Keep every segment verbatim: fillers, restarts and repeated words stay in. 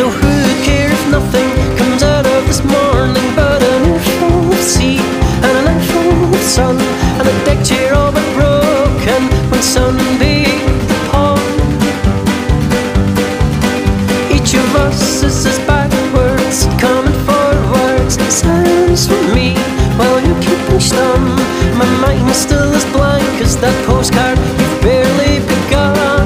So who cares if nothing comes out of this morning but an earful of sea and an earful of sun, and a deck chair all but broken when sunbeat upon. Each of us is as backwards coming forwards. Silence from me while you keep me stum. My mind's still as blank as that postcard you've barely begun.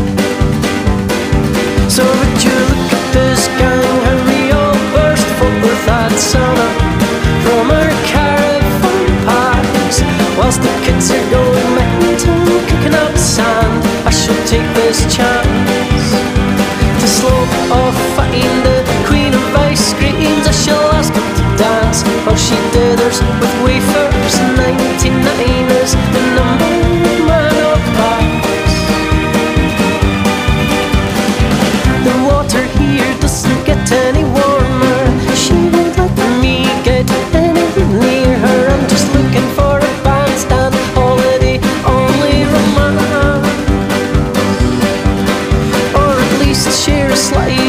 So would you look at this gang, how we all burst forth with that sauna from our caravan parks, whilst the kids are going mental, kicking out sand. I should take this chance to slope off fighting the queen of ice creams. I shall ask her to dance while she dithers with wafers and ninety-niners in the man of bars. The water here doesn't get any warmer. She won't let me get any near her. I'm just looking for a bandstand holiday, only romance, or at least share a slice